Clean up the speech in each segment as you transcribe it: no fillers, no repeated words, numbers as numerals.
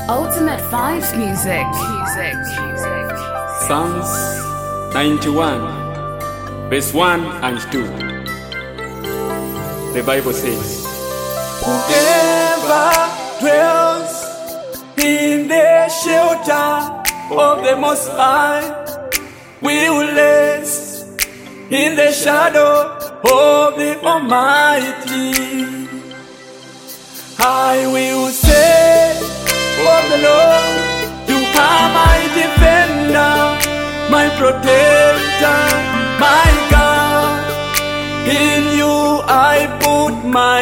Ultimate Vibes Music. Psalms 91, verse 1 and 2. The Bible says, Whoever dwells in the shelter of the Most High will rest in the shadow of the Almighty. I will say of the Lord, you are my defender, my protector, my God. In you I put my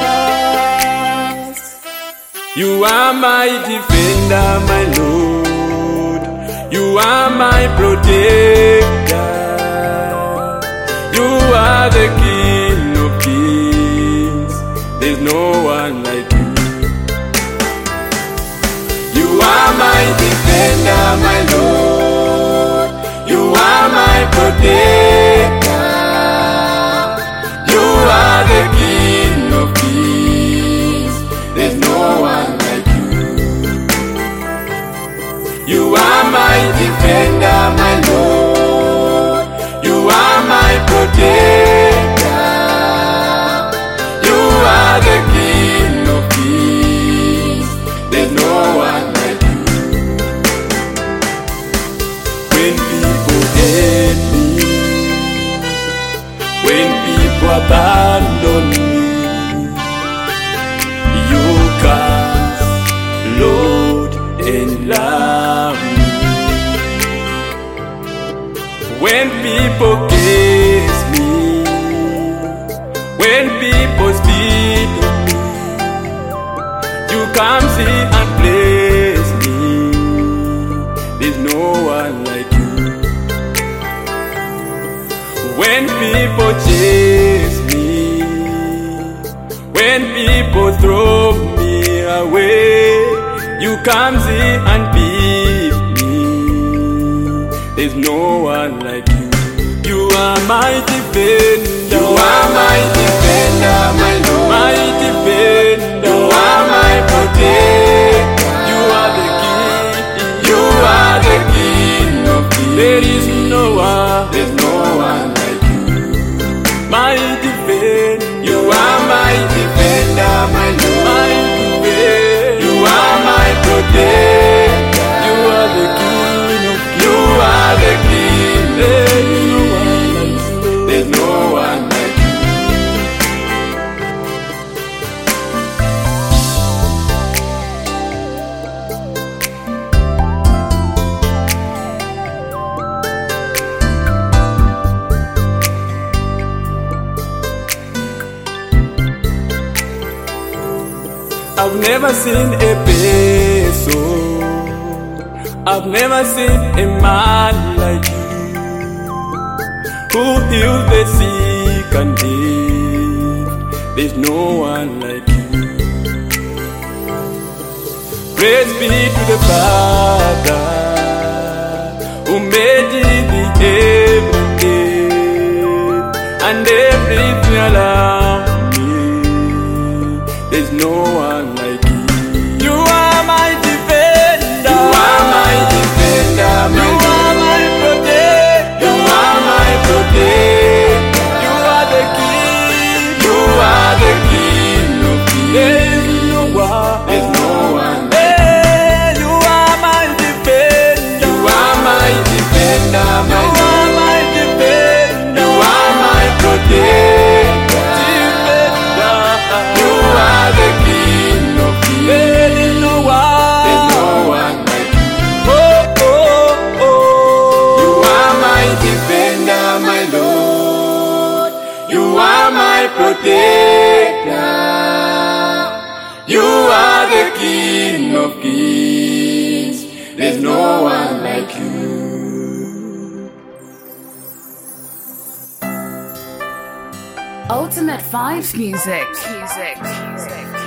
trust. You are my defender, my Lord. You are my protector. You are the King of Kings. There's no one like you. You are my defender, my Lord. You are my protector. You are the King of Kings. There's no one like you. You are my defender, my Lord. You are my protector. You are the King of Kings. There's no one like you. When people hate me, when people abandon me, you come, Lord, and love me. When people kiss me, when people speak of me, you come see and bless me. There's no one like you. When people chase me, when people throw me away, you come see and beat me. There's no one like you. You are my defender. You are my defender, my Lord. My defender. You are my protector. You are the King. You are the King of Kings. There is no one. There's no one like you. My defender. You are my defender, my Lord. My defender. You are my protector. You are the King of Kings. You are the King. There's no one like you. I've never seen a person, I've never seen a man like you, who heals the sick and dead. There's no one like you. Praise be to the Father, who made the heaven and everything around me. There's no one like you. You are my defender. You are my defender, my Lord. You are my protector. You are my protector. You are the King. You are the King of Kings. There is no one. There's no one. Hey, you are my defender. You are my defender, my Lord. You are my defender. You are my protector. You are the King of Kings. There is no one. There's no one like you. Oh, oh, oh. You are my defender, my Lord. You are my protector. You are the King of Kings. There's no one like you. Ultimate Vibes Music.